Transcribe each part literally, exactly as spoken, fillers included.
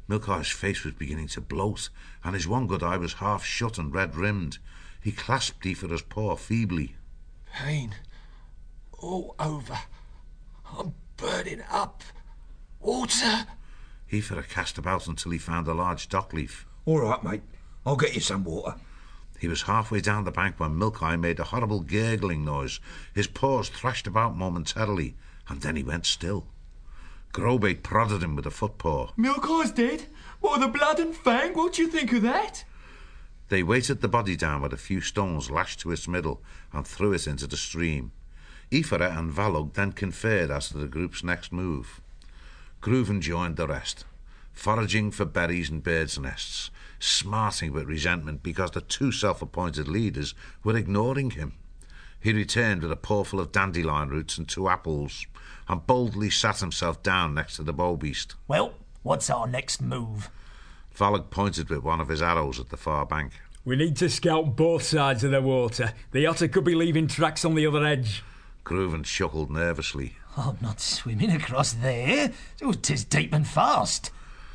Milkeye's face was beginning to bloat, and his one good eye was half shut and red-rimmed. He clasped Aoife's paw feebly. Pain. All over. I'm burning up. Water! Aoife cast about until he found a large dock leaf. All right, mate. I'll get you some water. He was halfway down the bank when Milkeye made a horrible gurgling noise. His paws thrashed about momentarily, and then he went still. Grobate prodded him with a footpaw. Milkeye's dead? What, the blood and fang? What do you think of that? They weighted the body down with a few stones lashed to its middle and threw it into the stream. Aoife and Valog then conferred as to the group's next move. Groovan joined the rest, foraging for berries and birds' nests, smarting with resentment because the two self-appointed leaders were ignoring him. He returned with a pawful of dandelion roots and two apples, and boldly sat himself down next to the bow beast. Well, what's our next move? Valog pointed with one of his arrows at the far bank. We need to scout both sides of the water. The otter could be leaving tracks on the other edge. Groovan chuckled nervously. I'm not swimming across there. Oh, 'tis deep and fast.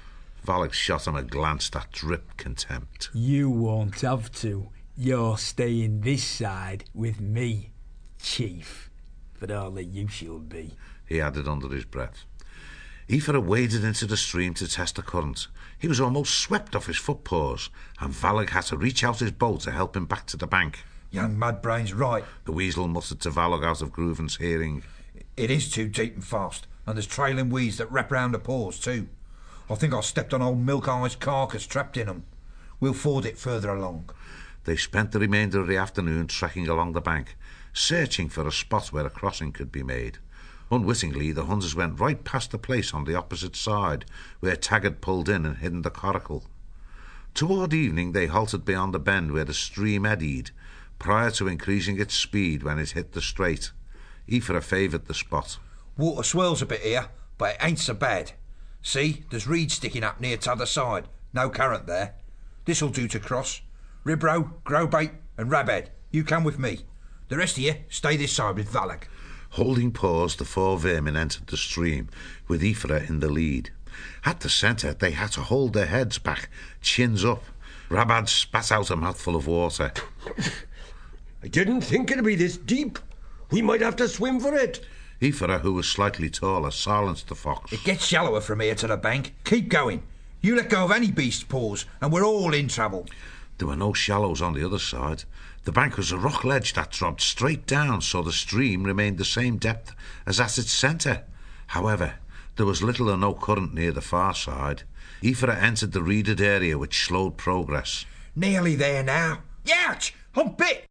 Valog shot him a glance that dripped contempt. You won't have to. You're staying this side with me, Chief. But only you shall be, he added under his breath. Aoife waded into the stream to test the current. He was almost swept off his footpaws, and Valog had to reach out his bow to help him back to the bank. Young Mudbrain's right. The weasel muttered to Valog out of Groovan's hearing. It is too deep and fast, and there's trailing weeds that wrap round the paws too. I think I stepped on old Milkeye's carcass trapped in 'em. We'll ford it further along. They spent the remainder of the afternoon trekking along the bank, searching for a spot where a crossing could be made. Unwittingly, the hunters went right past the place on the opposite side, where Taggart pulled in and hidden the coracle. Toward evening, they halted beyond the bend where the stream eddied, prior to increasing its speed when it hit the strait. Aoife favoured the spot. Water swirls a bit here, but it ain't so bad. See, there's reeds sticking up near t'other side. No current there. This'll do to cross. Ribro, Grobate and Rabad, you come with me. The rest of you stay this side with Valog. Holding paws, the four vermin entered the stream, with Aoife in the lead. At the centre, they had to hold their heads back, chins up. Rabad spat out a mouthful of water. I didn't think it'd be this deep. We might have to swim for it. Aoife, who was slightly taller, silenced the fox. It gets shallower from here to the bank. Keep going. You let go of any beast's paws, and we're all in trouble. There were no shallows on the other side. The bank was a rock ledge that dropped straight down, so the stream remained the same depth as at its centre. However, there was little or no current near the far side. Aoife entered the reeded area, which slowed progress. Nearly there now. Ouch! I'm bit!